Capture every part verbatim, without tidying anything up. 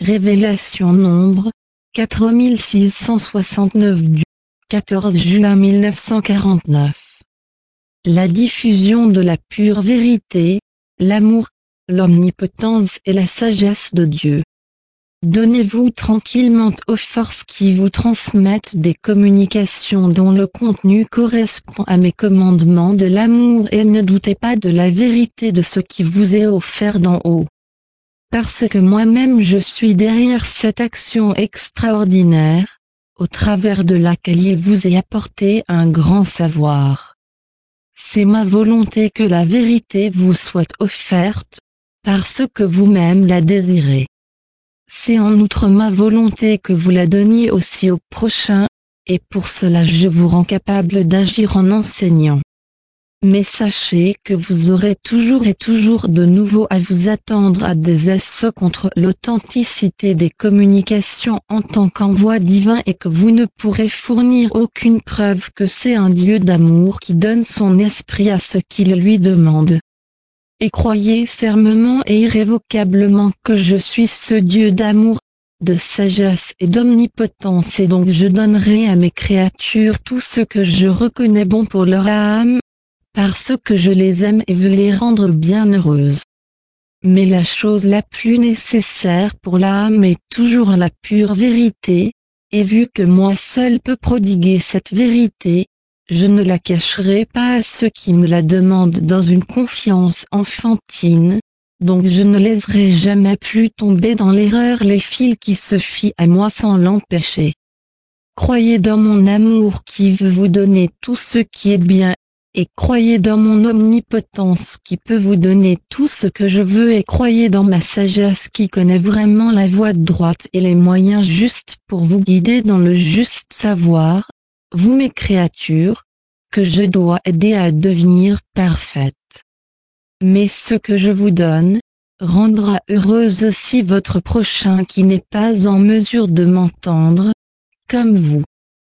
Révélation Nombre, quatre mille six cent soixante-neuf du quatorze juin mille neuf cent quarante-neuf. La diffusion de la pure vérité, l'amour, l'omnipotence et la sagesse de Dieu. Donnez-vous tranquillement aux forces qui vous transmettent des communications dont le contenu correspond à mes commandements de l'amour et ne doutez pas de la vérité de ce qui vous est offert d'en haut. Parce que moi-même je suis derrière cette action extraordinaire, au travers de laquelle il vous est apporté un grand savoir. C'est ma volonté que la vérité vous soit offerte, parce que vous-même la désirez. C'est en outre ma volonté que vous la donniez aussi au prochain, et pour cela je vous rends capable d'agir en enseignant. Mais sachez que vous aurez toujours et toujours de nouveau à vous attendre à des assauts contre l'authenticité des communications en tant qu'envoi divin et que vous ne pourrez fournir aucune preuve que c'est un Dieu d'amour qui donne son esprit à ceux qui le lui demandent. Et croyez fermement et irrévocablement que je suis ce Dieu d'amour, de sagesse et d'omnipotence et donc je donnerai à mes créatures tout ce que je reconnais bon pour leur âme, parce que je les aime et veux les rendre bien heureuses. Mais la chose la plus nécessaire pour l'âme est toujours la pure vérité, et vu que moi seul peux prodiguer cette vérité, je ne la cacherai pas à ceux qui me la demandent dans une confiance enfantine, donc je ne laisserai jamais plus tomber dans l'erreur les fils qui se fient à moi sans l'empêcher. Croyez dans mon amour qui veut vous donner tout ce qui est bien, et croyez dans mon omnipotence qui peut vous donner tout ce que je veux et croyez dans ma sagesse qui connaît vraiment la voie droite et les moyens justes pour vous guider dans le juste savoir, vous mes créatures, que je dois aider à devenir parfaites. Mais ce que je vous donne, rendra heureuse aussi votre prochain qui n'est pas en mesure de m'entendre, comme vous.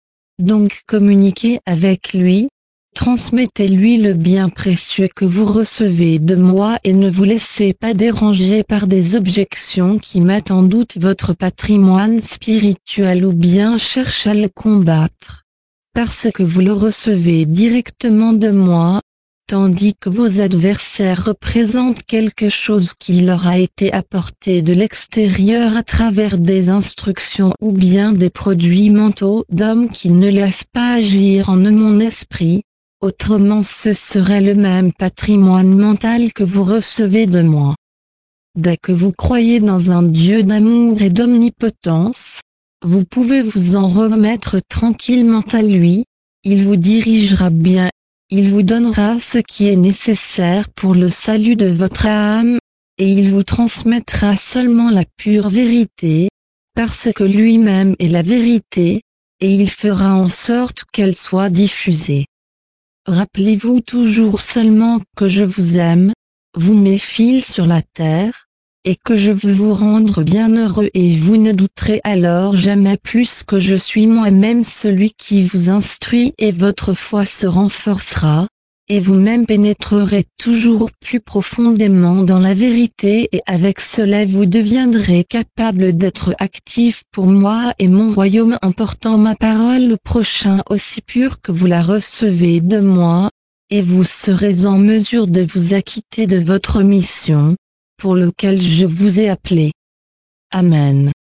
Donc communiquez avec lui, transmettez-lui le bien précieux que vous recevez de moi et ne vous laissez pas déranger par des objections qui mettent en doute votre patrimoine spirituel ou bien cherchent à le combattre. Parce que vous le recevez directement de moi, tandis que vos adversaires représentent quelque chose qui leur a été apporté de l'extérieur à travers des instructions ou bien des produits mentaux d'hommes qui ne laissent pas agir en eux mon esprit. Autrement ce serait le même patrimoine mental que vous recevez de moi. Dès que vous croyez dans un Dieu d'amour et d'omnipotence, vous pouvez vous en remettre tranquillement à lui, il vous dirigera bien, il vous donnera ce qui est nécessaire pour le salut de votre âme, et il vous transmettra seulement la pure vérité, parce que lui-même est la vérité, et il fera en sorte qu'elle soit diffusée. Rappelez-vous toujours seulement que je vous aime, vous mes fils sur la terre, et que je veux vous rendre bien heureux et vous ne douterez alors jamais plus que je suis moi-même celui qui vous instruit et votre foi se renforcera, et vous-même pénétrerez toujours plus profondément dans la vérité et avec cela vous deviendrez capable d'être actif pour moi et mon royaume en portant ma parole au prochain aussi pure que vous la recevez de moi, et vous serez en mesure de vous acquitter de votre mission, pour lequel je vous ai appelé. Amen.